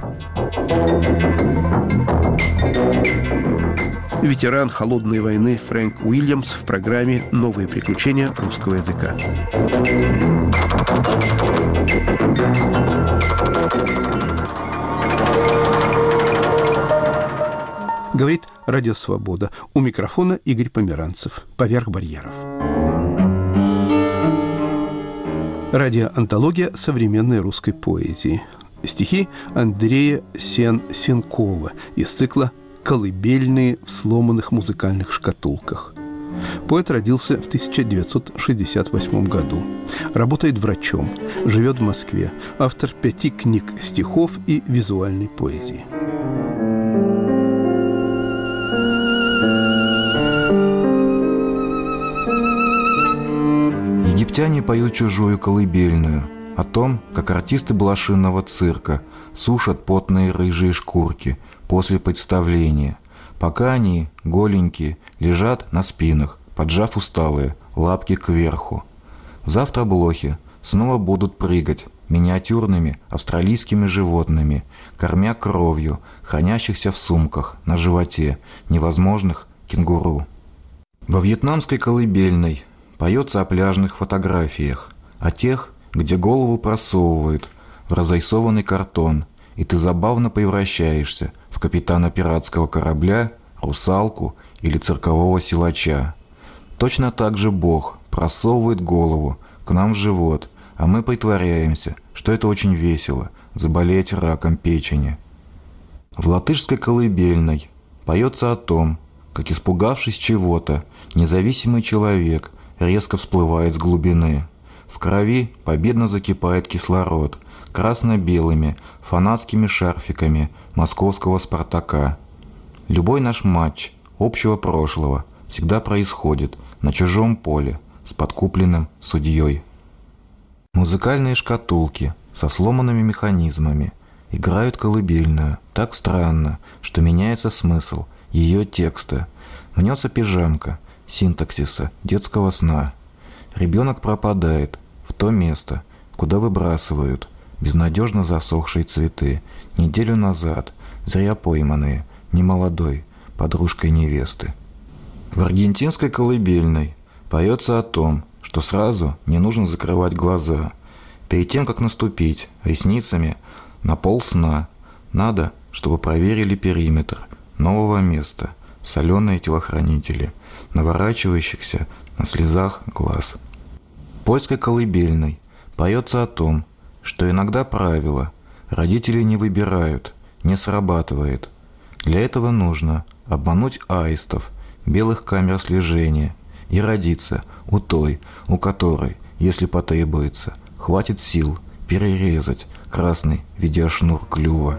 Ветеран холодной войны Фрэнк Уильямс в программе «Новые приключения русского языка». Говорит Радио Свобода. У микрофона Игорь Померанцев. «Поверх барьеров». Радиоантология современной русской поэзии. Стихи Андрея Сенкова из цикла «Колыбельные в сломанных музыкальных шкатулках». Поэт родился в 1968 году. Работает врачом, живет в Москве. Автор 5 книг стихов и визуальной поэзии. Египтяне поют чужую колыбельную о том, как артисты блошиного цирка сушат потные рыжие шкурки после представления, пока они, голенькие, лежат на спинах, поджав усталые лапки кверху. Завтра блохи снова будут прыгать миниатюрными австралийскими животными, кормя кровью хранящихся в сумках на животе невозможных кенгуру. Во вьетнамской колыбельной поется о пляжных фотографиях, о тех, где голову просовывают в разрисованный картон, и ты забавно превращаешься в капитана пиратского корабля, русалку или циркового силача. Точно так же Бог просовывает голову к нам в живот, а мы притворяемся, что это очень весело – заболеть раком печени. В латышской колыбельной поется о том, как, испугавшись чего-то, независимый человек резко всплывает с глубины. В крови победно закипает кислород красно-белыми фанатскими шарфиками московского «Спартака». Любой наш матч общего прошлого всегда происходит на чужом поле с подкупленным судьей. Музыкальные шкатулки со сломанными механизмами играют колыбельную так странно, что меняется смысл ее текста. Мнется пижамка синтаксиса детского сна. Ребенок пропадает в то место, куда выбрасывают безнадежно засохшие цветы, неделю назад зря пойманные немолодой подружкой невесты. В аргентинской колыбельной поется о том, что сразу не нужно закрывать глаза. Перед тем, как наступить ресницами на пол сна, надо, чтобы проверили периметр нового места соленые телохранители, наворачивающихся на слезах глаз. В польской колыбельной поется о том, что иногда правило родители не выбирают, не срабатывает. Для этого нужно обмануть аистов, белых камер слежения, и родиться у той, у которой, если потребуется, хватит сил перерезать красный видеошнур клюва.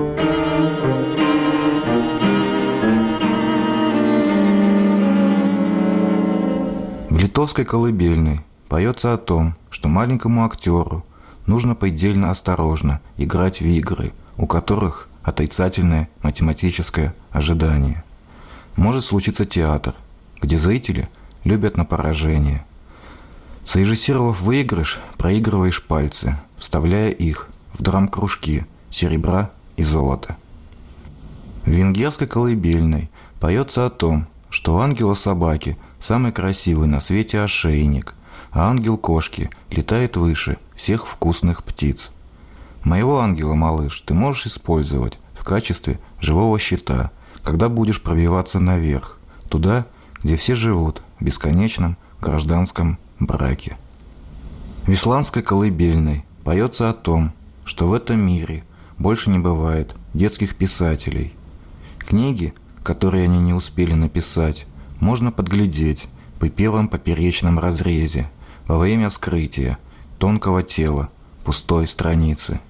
В литовской колыбельной поется о том, что маленькому актеру нужно предельно осторожно играть в игры, у которых отрицательное математическое ожидание. Может случиться театр, где зрители любят на поражение. Срежиссировав выигрыш, проигрываешь пальцы, вставляя их в драм-кружки серебра и золота. В венгерской колыбельной поется о том, что у ангела-собаки самый красивый на свете ошейник, а ангел-кошки летает выше всех вкусных птиц. Моего ангела, малыш, ты можешь использовать в качестве живого щита, когда будешь пробиваться наверх, туда, где все живут в бесконечном гражданском браке. В исландской колыбельной поется о том, что в этом мире больше не бывает детских писателей. Книги, которые они не успели написать, можно подглядеть при первом поперечном разрезе во время вскрытия тонкого тела пустой страницы.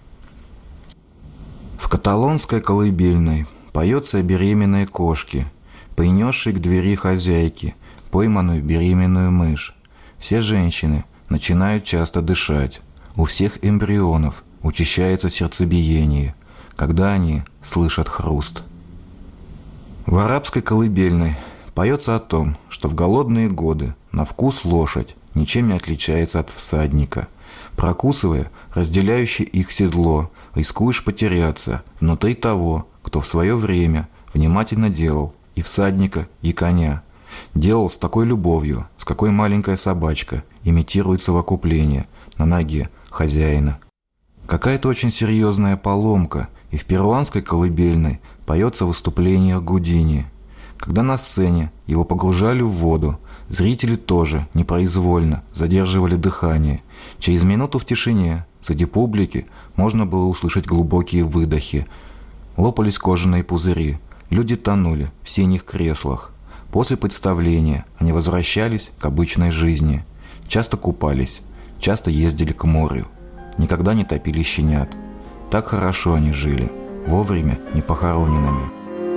В каталонской колыбельной поется о беременной кошке, принесшей к двери хозяйки пойманную беременную мышь. Все женщины начинают часто дышать. У всех эмбрионов учащается сердцебиение, когда они слышат хруст. В арабской колыбельной поется о том, что в голодные годы на вкус лошадь ничем не отличается от всадника. Прокусывая разделяющее их седло, рискуешь потеряться внутри того, кто в свое время внимательно делал и всадника, и коня. Делал с такой любовью, с какой маленькая собачка имитирует совокупление на ноге хозяина. Какая-то очень серьезная поломка, и в перуанской колыбельной поется выступление Гудини. Когда на сцене его погружали в воду, зрители тоже непроизвольно задерживали дыхание. Через минуту в тишине среди публики можно было услышать глубокие выдохи. Лопались кожаные пузыри, люди тонули в синих креслах. После представления они возвращались к обычной жизни. Часто купались, часто ездили к морю. Никогда не топили щенят. Так хорошо они жили, вовремя не похороненными.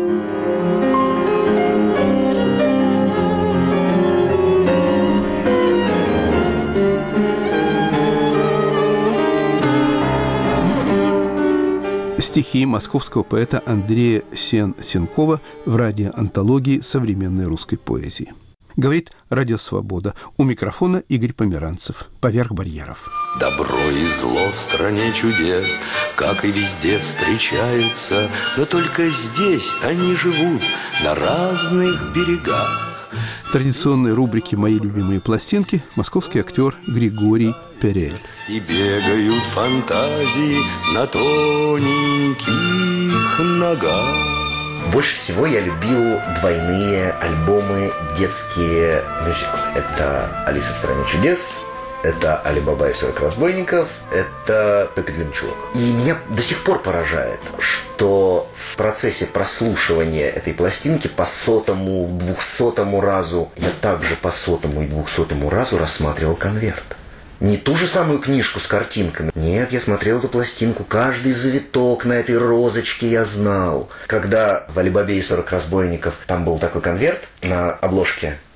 Стихи московского поэта Андрея Сенкова в радиоантологии современной русской поэзии. Говорит Радио Свобода. У микрофона Игорь Померанцев. Поверх барьеров. Добро и зло в стране чудес, как и везде, встречаются, но только здесь они живут на разных берегах. В традиционной рубрике «Мои любимые пластинки» московский актер Григорий Перель. И бегают фантазии на тоненьких ногах. Больше всего я любил двойные альбомы, детские мюзиклы. Это «Алиса в стране чудес», это «Али Баба и 40 разбойников», это «Пеппи Длинный чулок». И меня до сих пор поражает, что в процессе прослушивания этой пластинки по 100-му, 200-му разу я также по 100-му и 200-му разу рассматривал конверт. Не ту же самую книжку с картинками. Нет, я смотрел эту пластинку, каждый завиток на этой розочке я знал. Когда в «Али Бабе и 40 разбойников» там был такой конверт на обложке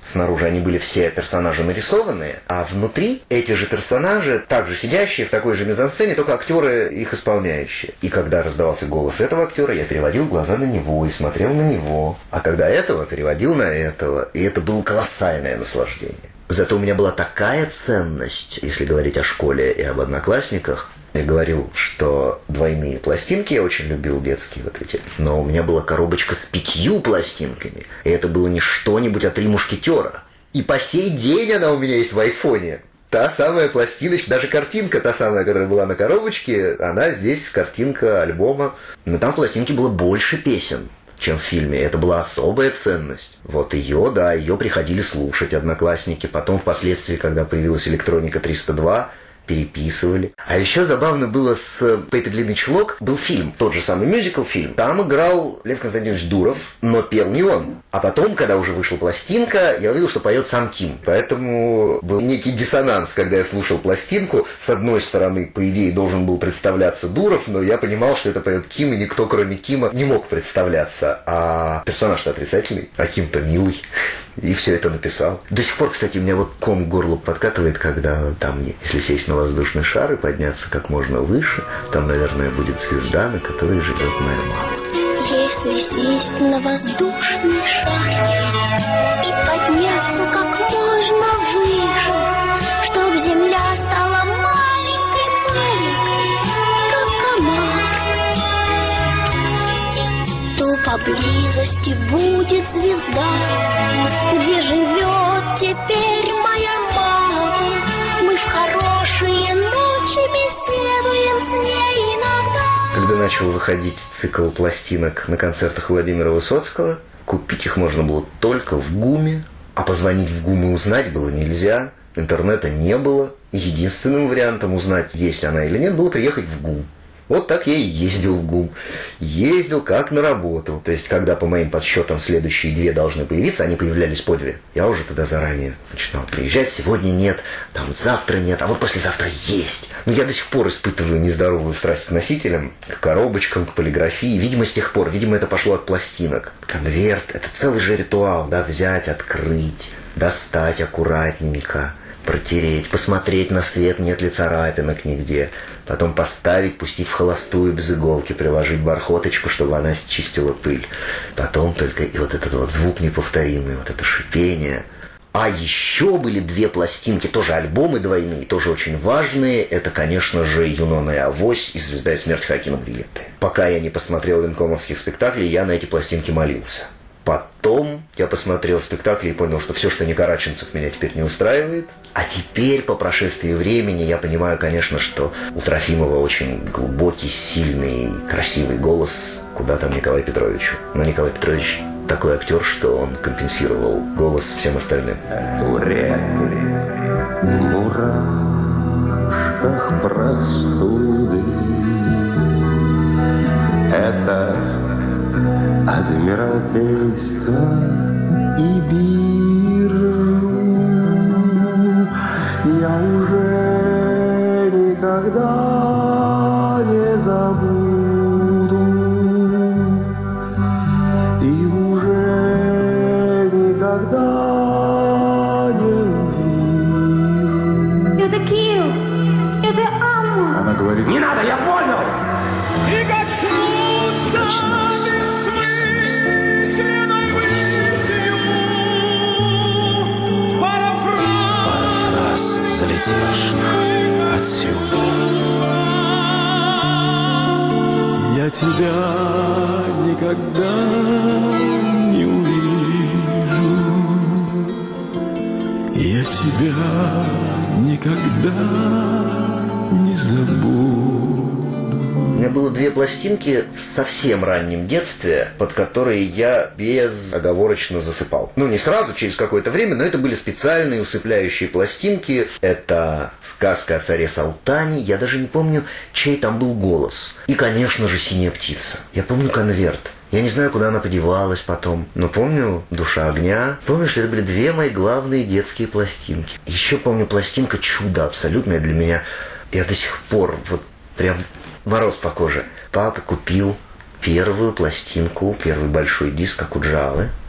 Снаружи они были все персонажи нарисованные, а внутри эти же персонажи, также сидящие в такой же мизансцене, только актеры их исполняющие. И когда раздавался голос этого актера, я переводил глаза на него и смотрел на него. А когда этого, переводил на этого. И это было колоссальное наслаждение. Зато у меня была такая ценность, если говорить о школе и об одноклассниках. Я говорил, что двойные пластинки я очень любил, детские вот эти. Но у меня была коробочка с 5 пластинками. И это было не что-нибудь, а 3 мушкетера. И по сей день она у меня есть в айфоне. Та самая пластиночка, даже картинка та самая, которая была на коробочке, она здесь картинка альбома. Но там в пластинке было больше песен, чем в фильме. Это была особая ценность. Вот ее, да, ее приходили слушать одноклассники. Потом впоследствии, когда появилась электроника 302, переписывали. А еще забавно было с «Пеппи Длинный чулок». Был фильм, тот же самый мюзикл-фильм. Там играл Лев Константинович Дуров, но пел не он. А потом, когда уже вышла пластинка, я увидел, что поет сам Ким. Поэтому был некий диссонанс, когда я слушал пластинку. С одной стороны, по идее, должен был представляться Дуров, но я понимал, что это поет Ким, и никто, кроме Кима, не мог представляться. А персонаж-то отрицательный, а Ким-то милый. И все это написал. До сих пор, кстати, у меня вот ком к горлу подкатывает, когда там, если сесть на воздушный шар и подняться как можно выше, там, наверное, будет звезда, на которой живет моя мама. Если сесть на воздушный шар и подняться как можно выше, чтоб земля стала маленькой-маленькой, как комар, то поблизости будет звезда, где живет теперь моя мама. Мы в хорошие ночи беседуем с ней иногда. Когда начал выходить цикл пластинок на концертах Владимира Высоцкого, купить их можно было только в ГУМе, а позвонить в ГУМ и узнать было нельзя, интернета не было. Единственным вариантом узнать, есть она или нет, было приехать в ГУМ. Вот так я и ездил в ГУМ. Ездил как на работу. То есть, когда по моим подсчетам следующие 2 должны появиться, они появлялись по 2. Я уже тогда заранее начинал приезжать. Сегодня нет, там завтра нет, а вот послезавтра есть. Но я до сих пор испытываю нездоровую страсть к носителям, к коробочкам, к полиграфии. Видимо, с тех пор, это пошло от пластинок. Конверт – это целый же ритуал, да, взять, открыть, достать аккуратненько, протереть, посмотреть на свет, нет ли царапинок нигде. Потом поставить, пустить в холостую без иголки, приложить бархоточку, чтобы она счистила пыль. Потом только и вот этот вот звук неповторимый, вот это шипение. А еще были 2 пластинки, тоже альбомы двойные, тоже очень важные. Это, конечно же, «Юнона и Авось» и «Звезда и смерть» Хоакина Мриетты. Пока я не посмотрел линкольновских спектаклей, я на эти пластинки молился. Потом я посмотрел спектакли и понял, что все, что не Караченцев, меня теперь не устраивает. А теперь, по прошествии времени, я понимаю, конечно, что у Трофимова очень глубокий, сильный, красивый голос. Куда там Николаю Петровичу? Но Николай Петрович такой актер, что он компенсировал голос всем остальным. В мурашках простуды это Адмиралтейство и биржу я уже никогда не забуду и уже никогда не увижу. Это Кирилл, это Амма. Она говорит: не надо, я понял. И качнутся залетевших отсюда. Я тебя никогда не увижу, я тебя никогда не забуду. У меня было 2 пластинки в совсем раннем детстве, под которые я безоговорочно засыпал. Ну, не сразу, через какое-то время, но это были специальные усыпляющие пластинки. Это «Сказка о царе Салтане». Я даже не помню, чей там был голос. И, конечно же, «Синяя птица». Я помню «Конверт». Я не знаю, куда она подевалась потом, но помню «Душа огня». Помню, что это были 2 мои главные детские пластинки. Еще помню пластинка «Чудо» абсолютное для меня. Я до сих пор вот прям... мороз по коже. Папа купил первую пластинку, первый большой диск Окуджавы.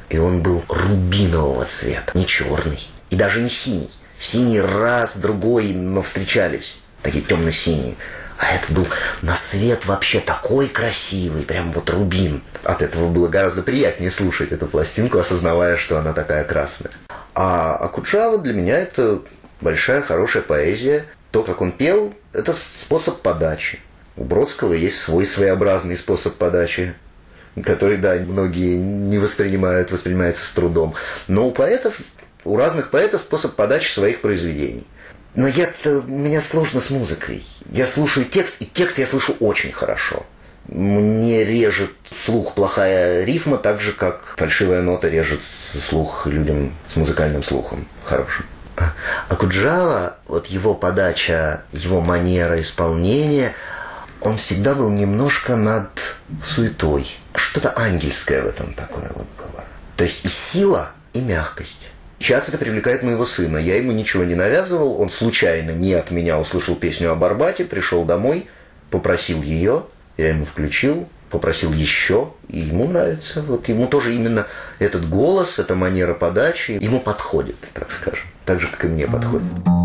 И он был рубинового цвета, не черный. И даже не синий. Синий раз, другой, но встречались. Такие темно-синие. А это был на свет вообще такой красивый, прям вот рубин. От этого было гораздо приятнее слушать эту пластинку, осознавая, что она такая красная. А Окуджава для меня это большая, хорошая поэзия. То, как он пел, это способ подачи. У Бродского есть свой своеобразный способ подачи, который, да, многие не воспринимается с трудом. Но у разных поэтов способ подачи своих произведений. Но меня сложно с музыкой. Я слушаю текст, и текст я слышу очень хорошо. Мне режет слух плохая рифма, так же, как фальшивая нота режет слух людям с музыкальным слухом хорошим. Окуджава, вот его подача, его манера исполнения, он всегда был немножко над суетой. Что-то ангельское в этом такое вот было. То есть и сила, и мягкость. Сейчас это привлекает моего сына. Я ему ничего не навязывал. Он случайно не от меня услышал песню об Арбате, пришел домой, попросил ее, я ему включил, попросил еще, и ему нравится. Вот ему тоже именно этот голос, эта манера подачи, ему подходит, так скажем. Так же, как и мне подходит.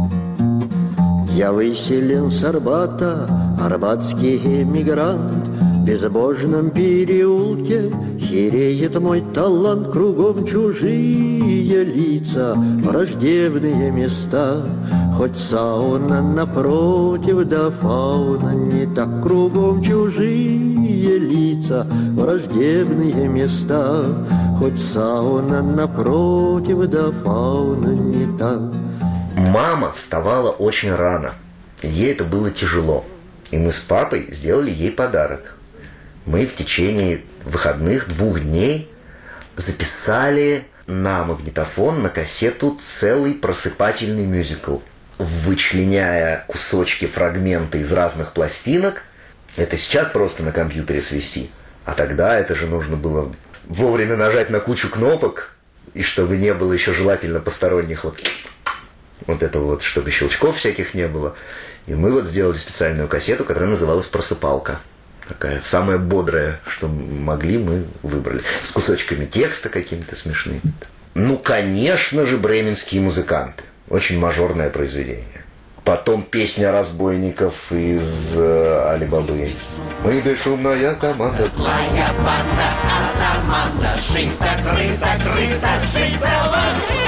Я выселен с Арбата, арбатский эмигрант. В безбожном переулке хереет мой талант. Кругом чужие лица, враждебные места. Хоть сауна напротив, да фауна не так. Кругом чужие лица, враждебные места. Хоть сауна напротив, да фауна не так. Мама вставала очень рано. Ей это было тяжело. И мы с папой сделали ей подарок. Мы в течение выходных 2 дней записали на магнитофон, на кассету целый просыпательный мюзикл, вычленяя кусочки, фрагменты из разных пластинок. Это сейчас просто на компьютере свести. А тогда это же нужно было вовремя нажать на кучу кнопок, и чтобы не было еще желательно посторонних вот этого вот, чтобы щелчков всяких не было. И мы вот сделали специальную кассету, которая называлась «Просыпалка». Такая самая бодрая, что могли, мы выбрали. С кусочками текста какими-то смешными. Ну, конечно же, бременские музыканты. Очень мажорное произведение. Потом песня разбойников из Али-Бабы. Мы бесшумная команда. Злая банда, атаманда, шито-крыто, шито.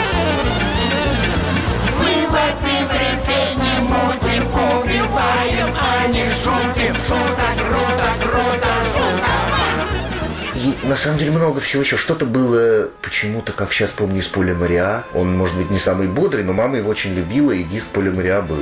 Мы в этой реке не мутим, убиваем, а не шутим. Шута, круто, шута. И на самом деле много всего еще. Что-то было почему-то, как сейчас помню, из Поля Мариа. Он, может быть, не самый бодрый, но мама его очень любила, и диск Поля Мариа был.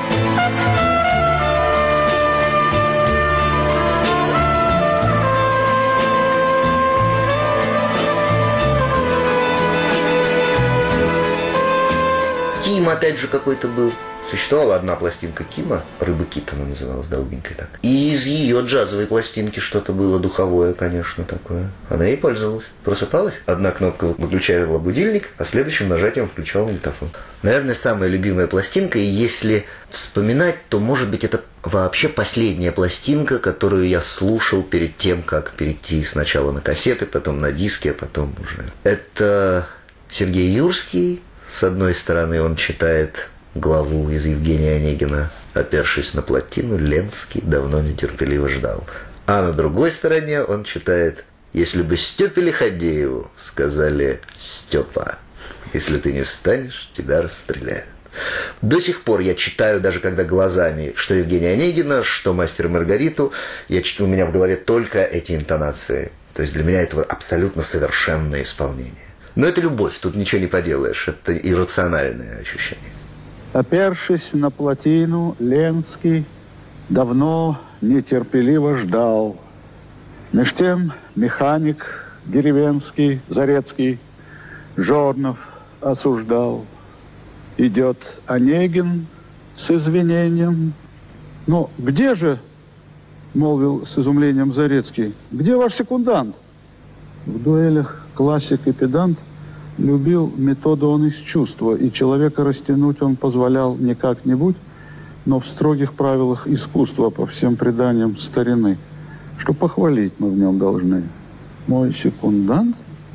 Ким опять же какой-то был. Существовала одна пластинка Кима, «Рыба Кит» она называлась, долгенькая так. И из ее джазовой пластинки что-то было духовое, конечно, такое. Она ей пользовалась. Просыпалась, одна кнопка выключала будильник, а следующим нажатием включала магнитофон. Наверное, самая любимая пластинка, и если вспоминать, то, может быть, это вообще последняя пластинка, которую я слушал перед тем, как перейти сначала на кассеты, потом на диски, а потом уже. Это Сергей Юрский. С одной стороны, он читает главу из Евгения Онегина, опершись на плотину, Ленский давно нетерпеливо ждал. А на другой стороне он читает: «Если бы Степе Лиходееву сказали: Степа, если ты не встанешь, тебя расстреляют». До сих пор я читаю, даже когда глазами, что Евгения Онегина, что «Мастера и Маргариту», у меня в голове только эти интонации. То есть для меня это абсолютно совершенное исполнение. Но это любовь, тут ничего не поделаешь, это иррациональное ощущение. Опершись на плотину, Ленский давно нетерпеливо ждал. Меж тем механик деревенский, Зарецкий, Жорнов осуждал. Идет Онегин с извинением. «Но где же, — молвил с изумлением Зарецкий, — где ваш секундант?» В дуэлях классик и педант любил методу он из чувства, и человека растянуть он позволял не как-нибудь, но в строгих правилах искусства по всем преданиям старины, что похвалить мы в нем должны. «Мой секундант?» —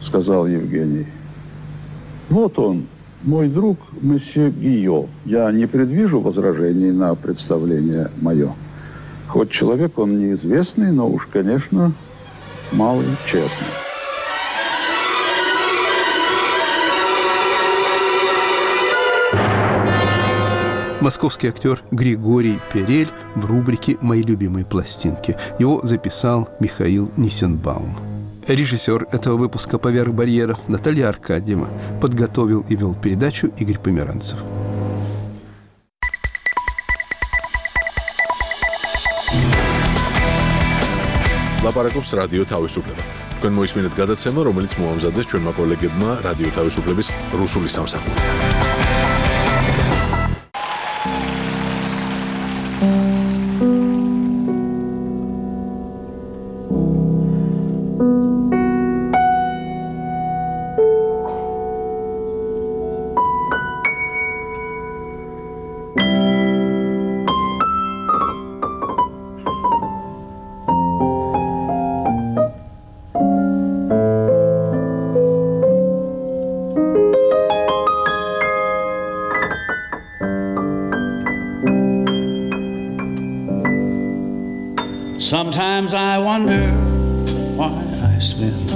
сказал Евгений. Вот он, мой друг месье Гийо. Я не предвижу возражений на представление мое. Хоть человек он неизвестный, но уж, конечно, малый честный. Московский актер Григорий Перель в рубрике «Мои любимые пластинки». Его записал Михаил Нисенбаум. Режиссер этого выпуска «Поверх барьеров» Наталья Аркадьева. Подготовил и вел передачу Игорь Померанцев. ლაპარაკობს რადიო თავისუფლება. თქვენ მოისმინეთ გადაცემა, რომელიც მოამზადეს ჩვენმა კოლეგებმა რადიო თავისუფლების რუსული სამსახურიდან. Sometimes I wonder why I spend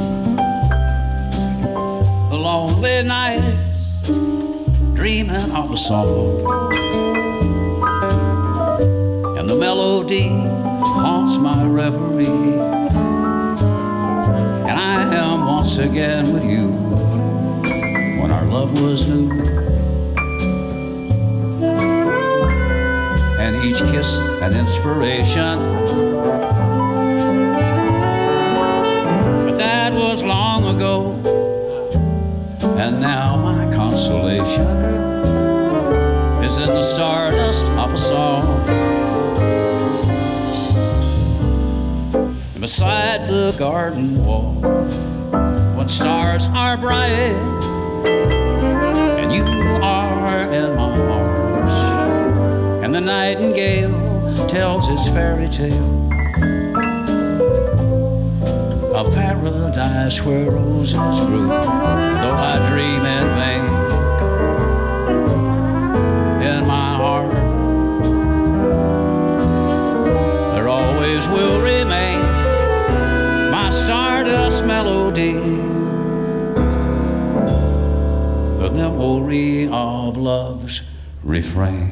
the lonely nights dreaming of a song, and the melody haunts my reverie, and I am once again with you when our love was new, and each kiss an inspiration. That was long ago, and now my consolation is in the stardust of a song. And beside the garden wall, when stars are bright, and you are in my arms, and the nightingale tells his fairy tale of paradise where roses grew, though I dream in vain. In my heart, there always will remain my stardust melody, the memory of love's refrain.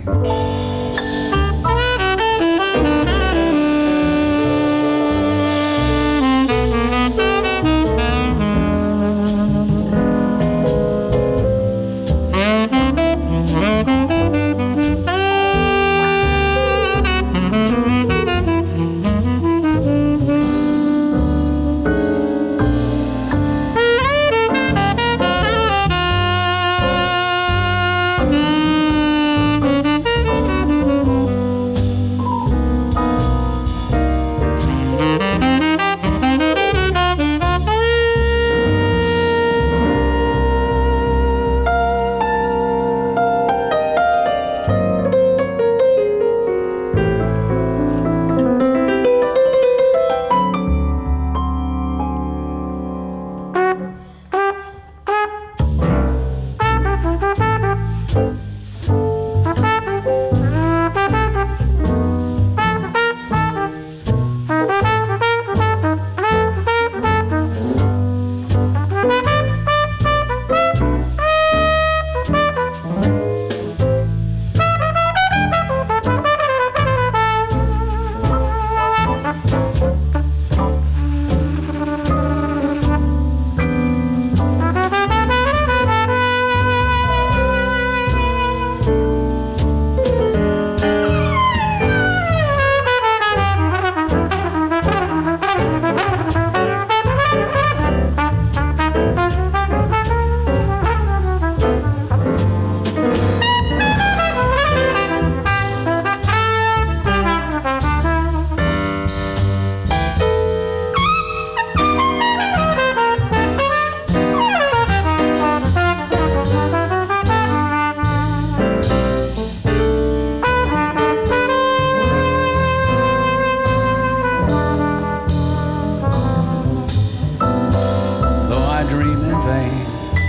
dream in vain.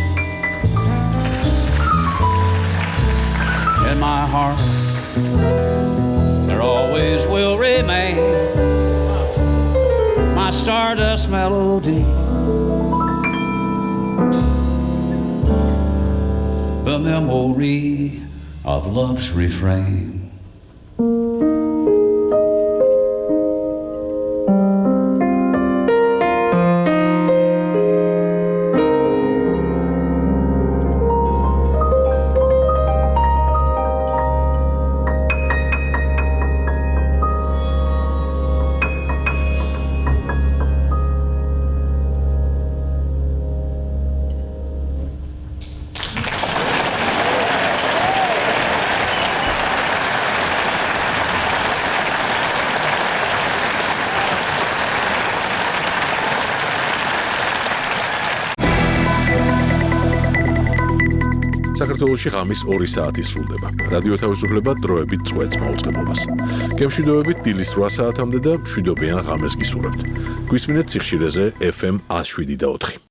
In my heart, there always will remain my stardust melody, the memory of love's refrain. საქართველოში ღამის 2 საათი სრულდება. რადიო თავისუფლება დროებით წვეთს მაუწყებლობას. გემშვიდობებით დილის 8 საათამდე და მშვიდობიან ღამეს გისურვებთ. გვისმინეთ სიხშირეზე FM 107.4.